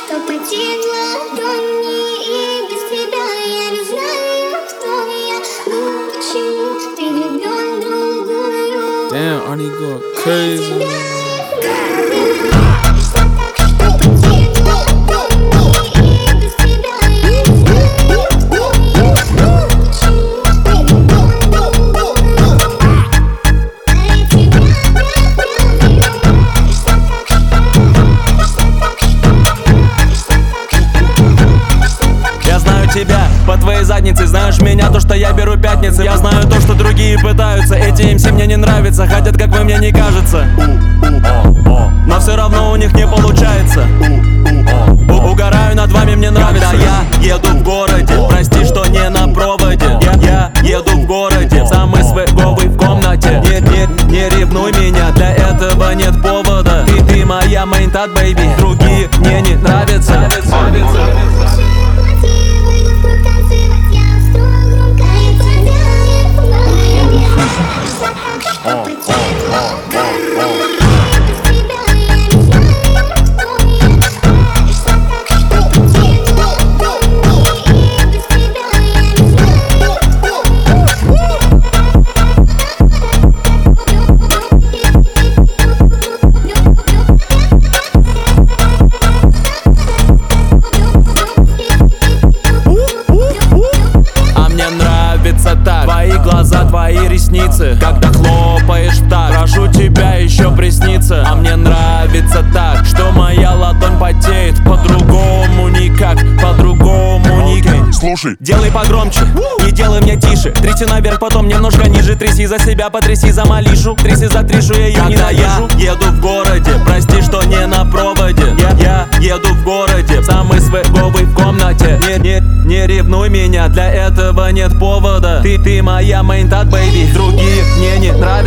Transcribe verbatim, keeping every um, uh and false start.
что потеет ладони, и без тебя я не знаю, кто я. Ну почему ты влюблен в другую? Damn, Arnie go crazy. Тебя по твоей заднице. Знаешь меня, то, что я беру пятницы. Я знаю то, что другие пытаются. Эти эм си мне не нравятся, хотят, как вы, мне не кажется. Но все равно у них не получается. У Угораю над вами, мне нравится. Я еду в городе, прости, что не на проводе. Я, я еду в городе, самый свеговый в комнате. Не, не, не ревнуй меня, для этого нет повода. Ты, ты моя мейнтат, бэйби. Другие мне не нравятся. Твои глаза, твои ресницы, когда хлопаешь в так. Прошу тебя еще присниться. А мне нравится так, что моя ладонь потеет. По-другому никак, по-другому никак. Слушай, делай погромче, не делай мне тише. Тряси наверх, потом немножко ниже. Тряси за себя, потряси за Малишу. Тряси за Тришу, я ее ненавижу. Я еду в городе, прости, что не на проводе. Я, я еду в городе, самый свеговый в комнате. Не, не, не ревнуй меня, для этого нет повода. Ты, ты моя мейнтат, бэйби. Другие мне не нравятся.